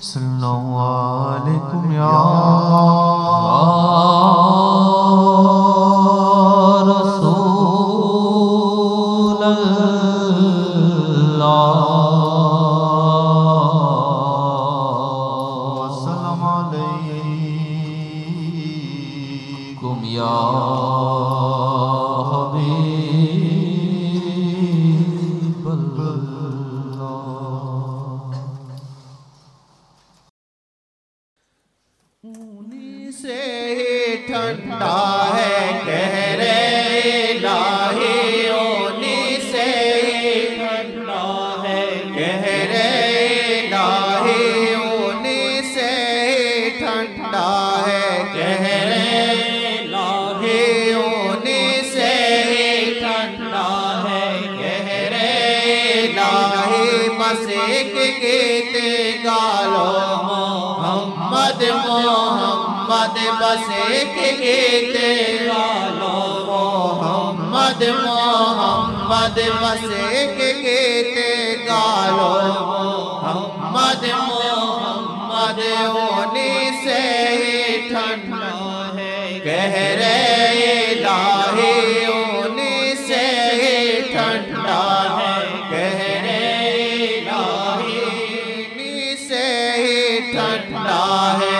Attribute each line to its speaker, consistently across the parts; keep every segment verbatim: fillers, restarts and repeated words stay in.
Speaker 1: صلی اللہ علیکم یا رسول اللہ وسلم علیکم یا حبیب اللہ۔
Speaker 2: اونی سے ٹھنڈا ہے کہہ الہی، اونی سے ٹھنڈا ہے کہہ الہی، اونی سے ٹھنڈا ہے کہہ الہی، اونی سے ٹھنڈا ہے کہہ الہی، بس ایک گیت گالو محمد محمد، بس ایک گیت گالو محمد محمد، بس ایک گیت گالو محمد محمد، اونی سے ٹھنڈا ہے کہہ الہی، اونی سے ٹھنڈا ہے کہہ الہی، اونی سے ٹھنڈا ہے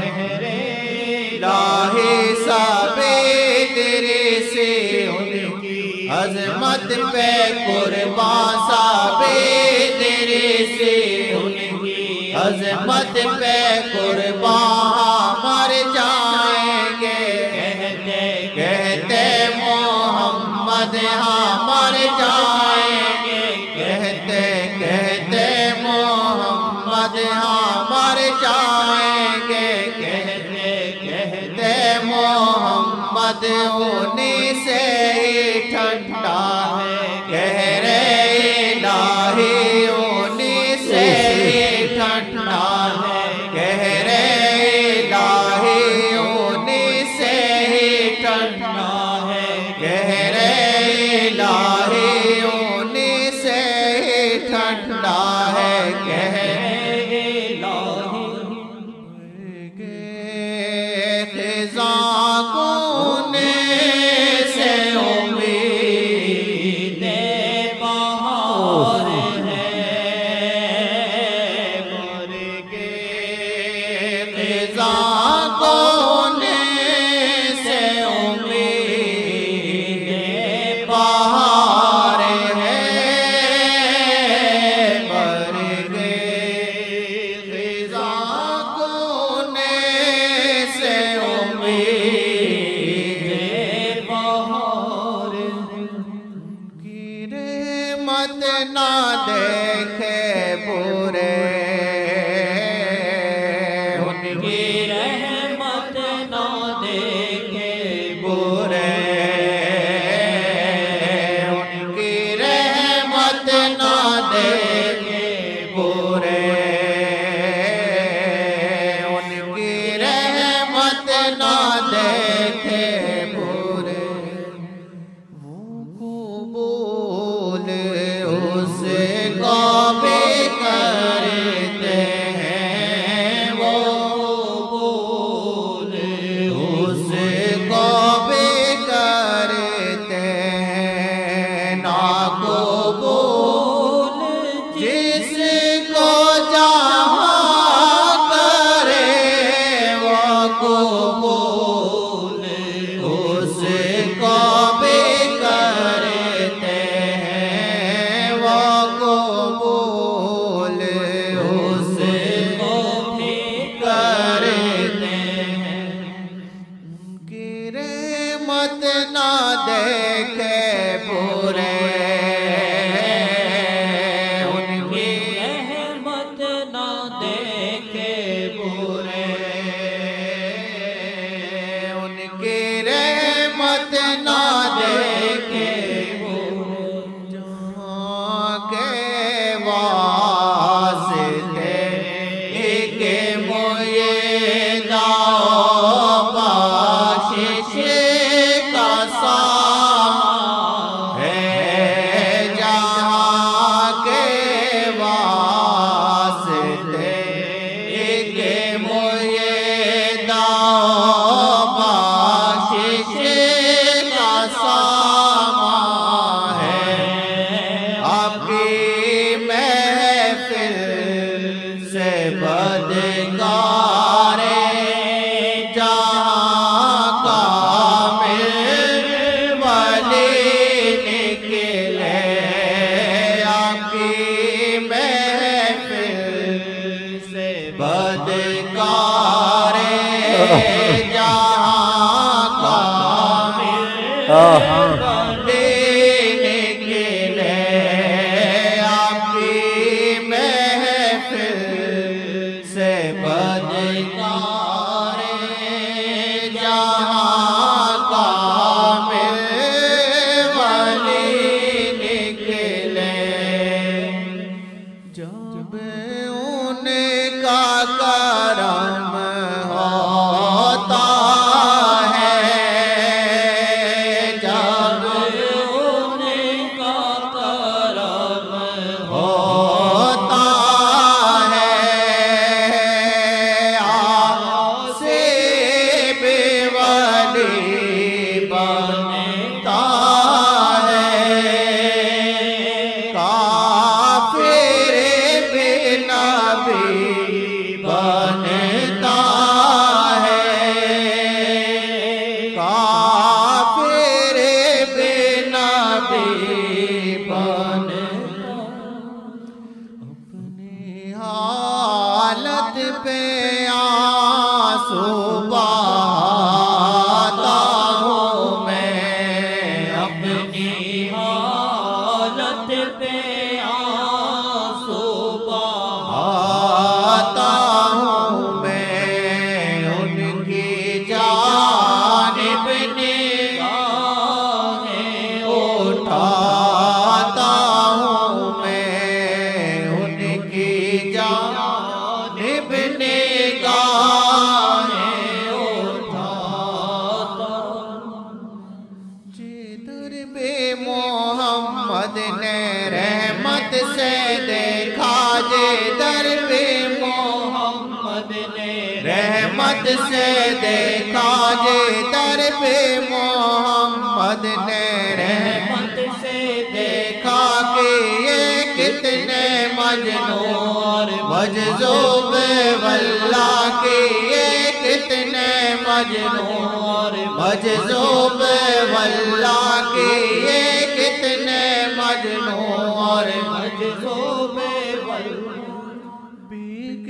Speaker 2: الہی، ثابت سے ان کی عظمت پہ قربان، ثابت سے ان کی عظمت پہ قربان، مر جائیں گے کہتے کہتے محمد، ہاں مر جائیں گے کہتے کہتے محمد، ہاں مر جائیں گے کہتے کہتے محمد، اونی سے ٹھنڈا ہے کہہ الہی، اونی سے ٹھنڈا ہے کہہ الہی، اونی سے ٹھنڈا ہے کہہ الہی، اونی سے ٹھنڈا ہے کہہ خزاں کونے سے امید بہار ہے، برگے خزاں کونے سے امید بہار ہے، برگے خزاں کونے سے امید بہار، کی رحمت نہ دیکھے برے، ان کی رحمت نہ دیکھے برے، ان کی رحمت نہ دیکھے برے، ان کی رحمت نہ دیکھے برے، وہ قبول اس کو بھی کرتے ہیں، وہ قبول اس کو بھی کرتے ہیں، ناقبول جس کو جہاں کرے، وہ قبول اس کو بھی کرتے ہیں، وہ قبول اس کو بھی کرتے ہیں، ان کی رحمت نہ دیکھے برے، ان کی رحمت نہ دیکھے برے، ان کی رحمت نہ دیکھے برے، جہاں کے واسطے ایک معیدہ بخشش کا سامان ہے، جہاں کے واسطے سے بدکار جہاں کامل ولی نکلے آپ کی محفل سے بدکار جہاں کامل ولی نکلے آپ کی محفل سے بدکار جہاں کامل ولی نکلے جب ان کا کرم ہوتا ہے جب ان کا کرم ہوتا ہے آصف ولی بنتا ہے کافر بے نبی بنتا ہے کافر بے نبی بنتا اپنی حالت پہ آنسو بہاتا ہوں میں اپنی حالت پہ آنسو بہاتا ہوں میں ان کی جانب نگاہیں اٹھاتا ہوں میں ان کی جانب نگاہیں اٹھاتا جدھر بھی محمد نے رحمت سے دیکھا جدھر بھی محمد نے رحمت سے دیکھا جدھر بھی محمد نے رحمت سے دیکھا کہ یہ کتنے مجنون اور مجذوب واللہ کہ یہ کتنے مجنون اور مجذوب واللہ کہ یہ کتنے مجنون اور مجذوب واللہ بیک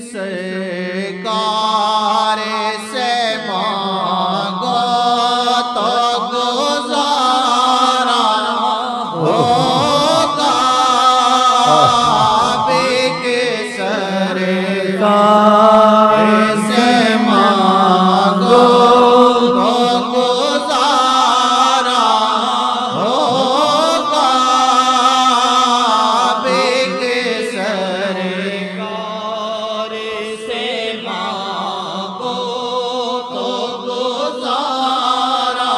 Speaker 2: سرکار سے مانگو تو گزارا ہوگا بیک سرکار سے مانگو تو گزارا ہوگا بیک سرکار سے مانگو تو گزارا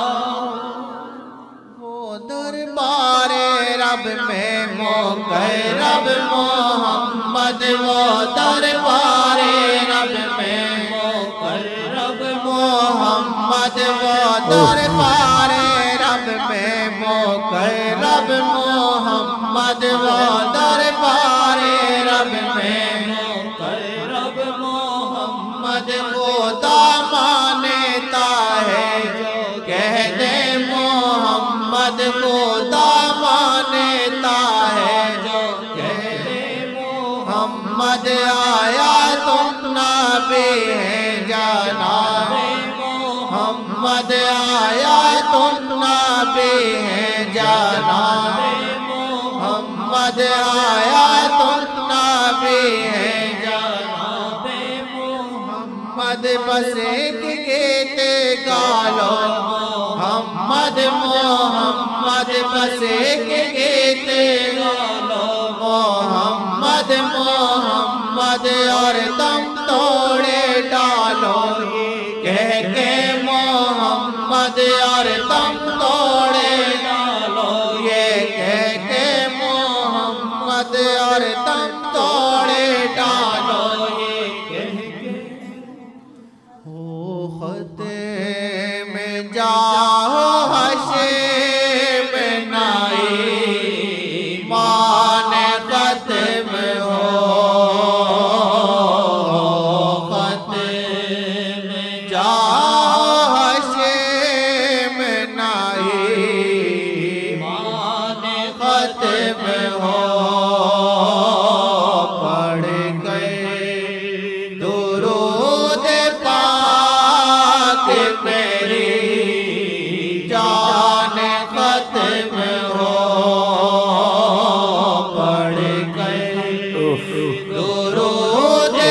Speaker 2: وہ دربار رب میں مقرب محمد وہ دربار رب میں مقرب محمد وہ دربار رب میں مقرب محمد وہ دربار رب میں مقرب محمد وہ دامانتا ہے جو کہہ دے محمد کو دامانتا ہے جو کہہ دے محمد آیا تم نبی ہیں جناب محمد آیا تم نبی ہیں جناب محمد آیا تم نبی ہیں جناب محمد بس ایک گیت گالو محمد محمد بس ایک گیت گالو محمد محمد اور دم توڑے ڈالو کہہ کے محمد اور دم توڑے ڈالو یہ کہہ کے محمد اور دم توڑے ڈالو یہ کہہ کے ہو خط میں جاؤ حشم نائی مان ختم ہو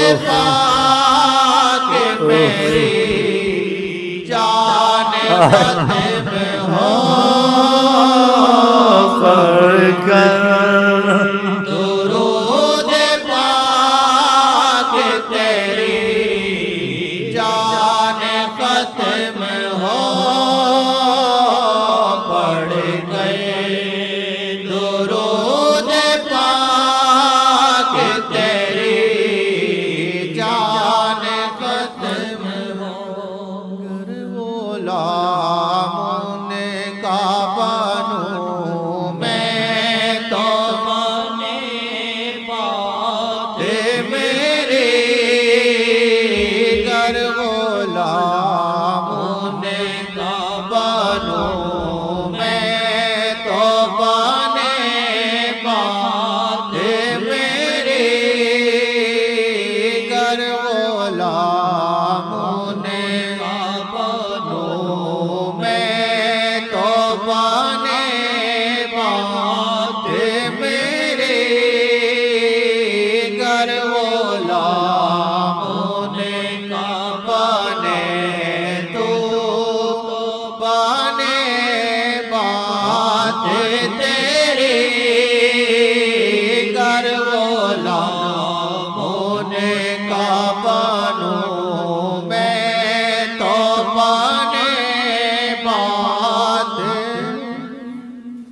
Speaker 2: پاک میری جان ختم ہو
Speaker 3: پڑھ کر
Speaker 2: درود پاک تیری جان ختم ہو پڑھ گئے درود پاک تیری جان ختم ہو گر غلام کا بنوں میں تو بنے پاک میرے گر غلام کا بنوں میں تو بنے پاک میرے گر غلام